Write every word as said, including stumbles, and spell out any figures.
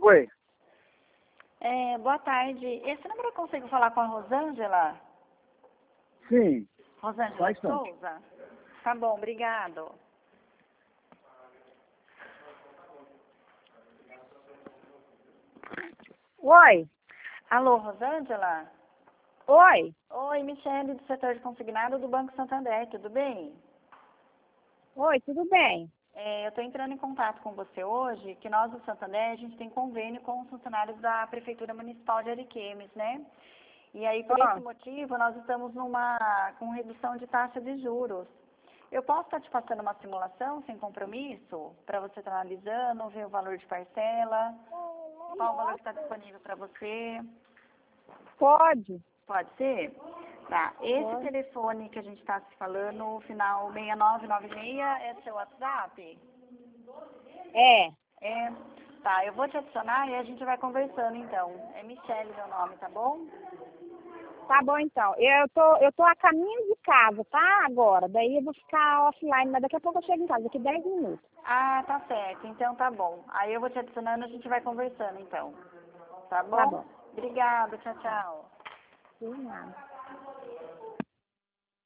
Oi. É, boa tarde. Esse número eu consigo falar com a Rosângela? Sim. Rosângela Vai, Santos. Souza? Tá bom, obrigado. Oi. Alô, Rosângela? Oi. Oi, Michele, do setor de consignado do Banco Santander, tudo bem? Oi, tudo bem? É, eu estou entrando em contato com você hoje, que nós do Santander, a gente tem convênio com os funcionários da Prefeitura Municipal de Ariquemes, né? E aí, por Ah. esse motivo, nós estamos numa com redução de taxa de juros. Eu posso estar te passando uma simulação sem compromisso, para você estar analisando, ver o valor de parcela, qual o valor que está disponível para você? Pode. Pode ser? Tá. Esse Pode. telefone que a gente está se falando, o final seis nove nove seis, é seu WhatsApp? É. É. Tá, eu vou te adicionar e a gente vai conversando então. É Michele meu nome, tá bom? Tá bom, então. Eu tô, eu tô a caminho de casa, tá? Agora. Daí eu vou ficar offline, mas daqui a pouco eu chego em casa, daqui dez minutos. Ah, tá certo. Então tá bom. Aí eu vou te adicionando e a gente vai conversando então. Tá bom? Tá bom. Obrigada, tchau, tchau. De nada.